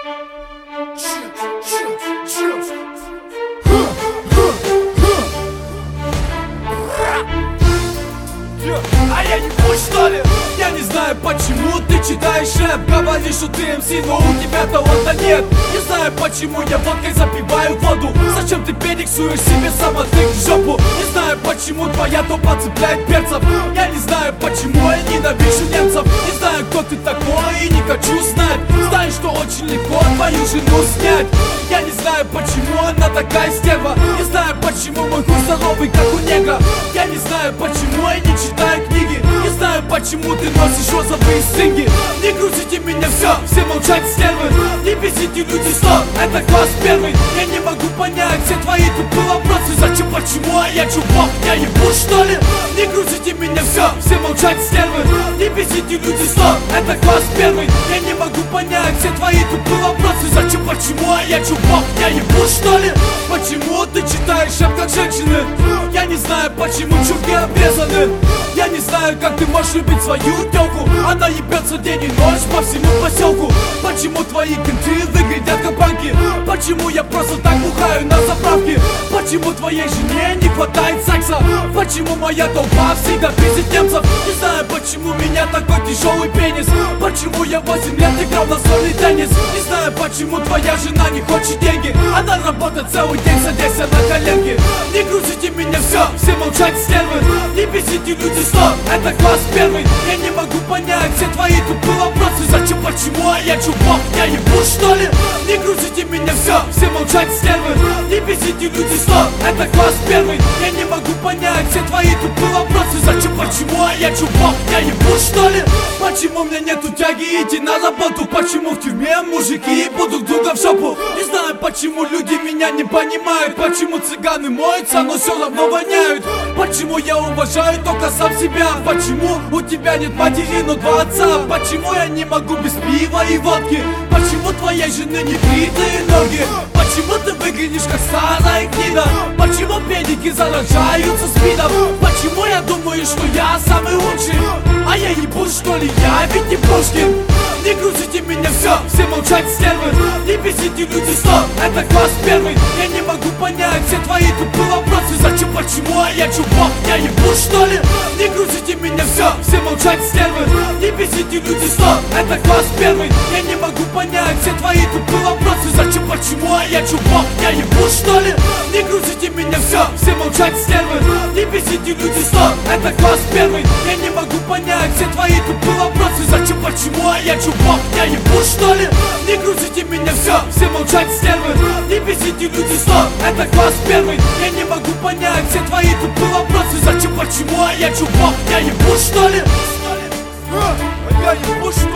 А я не пусть, что ли? Я не знаю, почему ты читаешь рэп. Говоришь, что ты МС, но у тебя таланта нет. Не знаю, почему я водкой запиваю воду. Зачем ты перексуешь себе самотык в жопу? Не знаю, почему твоя топа цепляет перцев. Я не знаю, почему я ненавижу немцев. Не знаю, кто ты такой и не хочу знать. Знаю, что очень легко твою жену снять. Я не знаю, почему она такая стерва. Не знаю, почему мой хуй здоровый, как у негра. Я не знаю, почему я не читаю книги. Не знаю, почему ты носишь розовые стринги. Не грузите меня, все молчать, стервы. Не бесите люди, стоп, это класс первый. Я не могу понять все твои тупые вопросы. Зачем, почему, а я чувак, я ебу, что ли? Не грузите меня, все молчать, стервы. Не бесите люди, стоп, это класс первый. Я не могу понять все твои тупые вопросы. Зачем, почему, а я чувак, я ебу, что ли? Почему ты читаешь рэп как женщины? Я не знаю, почему чурки обрезаны. Я не знаю, как ты можешь любить свою тёлку. Она ебется день и ночь по всему поселку. Почему твои кенты выглядят как банки? Почему я просто так бухаю на заправке? Почему твоей жене не хватает секса? Почему моя толпа всегда пиздит немцев? Не знаю, почему у меня такой тяжелый пенис. Почему я 8 лет играл на настольный теннис? Не знаю, почему твоя жена не хочет деньги. Она работает целый день, садясь на коленки. Не грузите меня, все молчать, стервы. Не бесите люди, стоп, это класс первый. Я не могу понять все твои тупые вопросы. Зачем, почему, а я чувак, я ебу, что ли? Не грузите меня, все молчать, стервы. Не бесите люди, стоп, это класс первый. Я не могу понять все твои тупые вопросы. Зачем, почему, а я чувак, я ебу, что ли? Почему мне нету тяги идти на работу? Почему в тюрьме мужики ебут друга в жопу? Не знаю, почему люди меня не понимают. Почему цыганы моются, но все равно воняют. Почему я уважаю только сам себя? Почему у тебя нет матери, но два отца? Почему я не могу без пива и водки? Почему твоей жены не бритые ноги? Почему ты выглядишь как старая гнида? Почему педики заражаются спидом? Почему я думаю, что я самый лучший? А я ебу, что ли, я ведь не Пушкин. Не грузите меня, все молчать, стервы. Не бесите люди, стоп, это класс первый. Я не могу понять все твои тупые вопросы. Зачем, почему, а я чувак, я ебу, что ли? Не грузите меня, все молчать, стервы. Не бесите люди, стоп, это класс первый. Я не могу понять все твои тупые вопросы. Зачем, почему, а я чувак, я ебу, что ли? Не грузите меня, все молчать, стервы. Не бесите люди, стоп, это класс первый. Я не могу понять все твои тупые вопросы. Зачем, почему, а я чувак, я ебу, что ли? Не грузите меня, все молчать, стервы. Не бесите люди, стоп, это класс первый. Я не могу понять все твои тупые вопросы. Зачем, почему, а я чувак, я ебу, что ли? Я ебу, что ли?